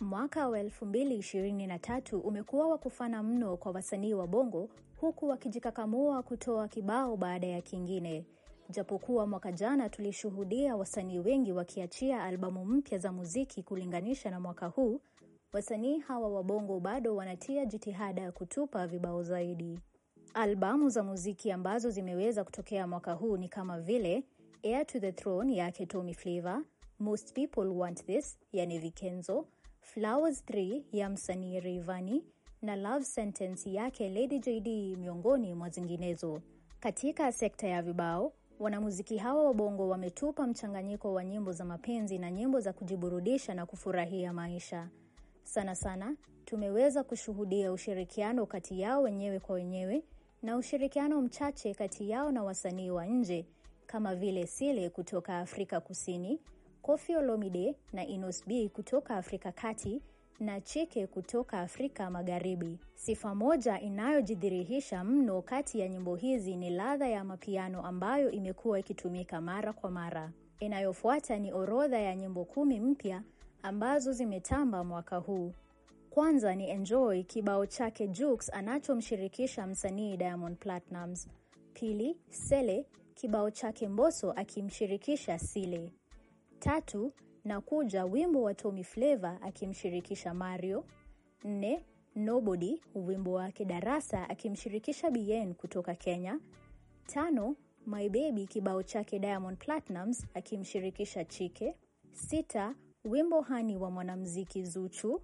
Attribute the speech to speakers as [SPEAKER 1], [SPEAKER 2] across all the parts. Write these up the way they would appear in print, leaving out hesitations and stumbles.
[SPEAKER 1] Mwaka wa 2023 umekuwa wa kufana mno kwa wasanii wa bongo, huku wakijikakamua kutoa kibao baada ya kingine. Japokuwa mwaka jana tulishuhudia wasanii wengi wakiachia albamu mpya za muziki kulinganisha na mwaka huu, wasanii hawa wa bongo bado wanatia jitihada ya kutupa vibao zaidi. Albamu za muziki ambazo zimeweza kutokea mwaka huu ni kama vile Heir to the Throne yake Tommy Flavour, Most People Want This yani Vikenzo, Flowers 3 ya msanii Rayvanny na Love Sentence yake Lady JD miongoni mwa zinginezo. Katika sekta ya vibao, wanamuziki hawa wa bongo wametupa mchanganyiko wa nyimbo za mapenzi na nyimbo za kujiburudisha na kufurahia maisha. Sana sana, tumeweza kushuhudia ushirikiano kati yao wenyewe kwa wenyewe na ushirikiano mchache kati yao na wasanii wa nje kama vile Sile kutoka Afrika Kusini, Koffi Olomide na Inos B kutoka Afrika Kati na Chike kutoka Afrika Magharibi. Sifa moja inayojidhihirisha mno kati ya nyimbo hizi ni ladha ya mapiano ambayo imekuwa ikitumika mara kwa mara. Inayofuata ni orodha ya nyimbo 10 mpya ambazo zimetamba mwaka huu. Kwanza ni Enjoy, kibao chake Jux anachomshirikisha msanii Diamond Platnumz. Pili, Sele, kibao chake Mbosso akimshirikisha Sile. 3, Nakuja, wimbo wa Tommy Flavour akimshirikisha Mario. 4, Nobody, wimbo wake Darasa akimshirikisha Bien kutoka Kenya. 5, My Baby, kibao chake Diamond Platnumz akimshirikisha Chike. 6, wimbo Honey wa mwanamuziki Zuchu.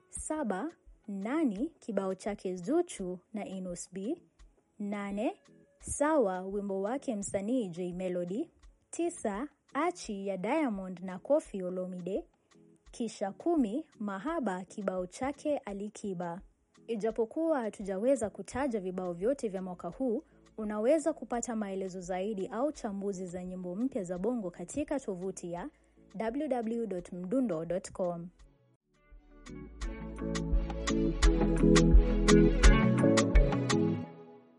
[SPEAKER 1] 7, Nani, kibao chake Zuchu na Inos B. 8, Sawa, wimbo wake msanii J Melody. 9, Achi ya Diamond na Koffi Olomide. Kisha 10, Mahaba, kibao chake Ali Kiba. Ijapokuwa hatujaweza kutaja vibao vyote vya mwaka huu, unaweza kupata maelezo zaidi au chambuzi za nyimbo mpya za bongo katika tovuti ya www.mdundo.com.